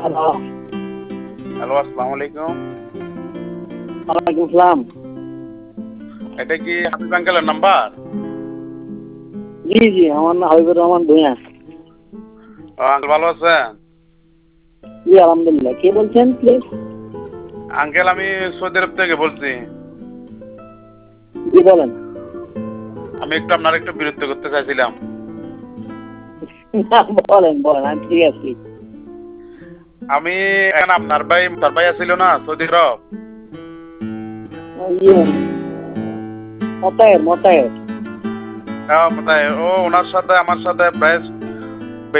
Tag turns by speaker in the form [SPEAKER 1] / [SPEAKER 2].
[SPEAKER 1] Hello.
[SPEAKER 2] Hello, আসসালামু আলাইকুম।
[SPEAKER 1] ওয়ালাইকুম সালাম।
[SPEAKER 2] এটা কি হাবিব আঙ্কেলের নাম্বার?
[SPEAKER 1] জি জি, আমার নাম হাবিবুর রহমান ভূঁইয়া।
[SPEAKER 2] আঙ্কেল ভালো আছেন?
[SPEAKER 1] জি আলহামদুলিল্লাহ। কে বলছেন প্লিজ?
[SPEAKER 2] আঙ্কেল আমি সৌদি আরব থেকে বলছি।
[SPEAKER 1] জি বলেন।
[SPEAKER 2] আমি আপনার একটু বিরক্ত করতে চাইছিলাম।
[SPEAKER 1] বলেন বলেন, আমি ঠিক আছি।
[SPEAKER 2] আমি এখন আপনার ভাই ছিল না সৌদি আরব?
[SPEAKER 1] ইয়ে, মতায়ের মতায়ের।
[SPEAKER 2] কোথায় ও ওনার সাথে আমার সাথে প্রায়